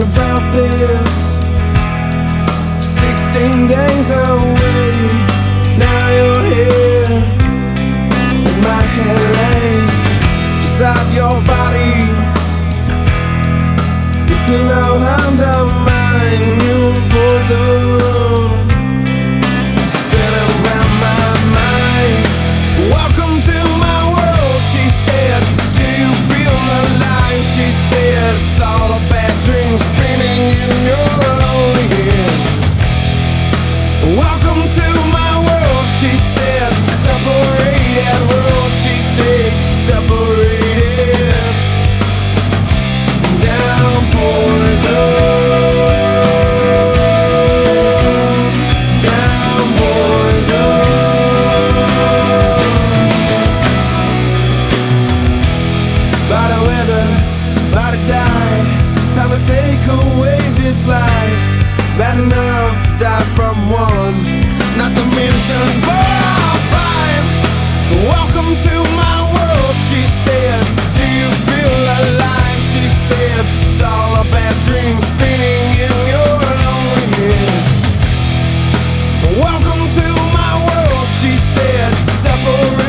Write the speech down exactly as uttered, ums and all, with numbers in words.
about this. Sixteen days away, now you're here, and my head lays beside your body. You pull out under mine, new poison spinning around my mind. Welcome to my world, she said. Do you feel alive? She said. It's all a bad dream spinning in your lonely head. Welcome to my world, she said. Separated world, she stayed separated. Down poison, down poison. Body withered, body died. Time to take away this life. Bad enough to die from one, not to mention four or five. Welcome to my world, she said. Do you feel alive? She said. It's all a bad dream spinning in your lonely head. Welcome to my world, she said. Separate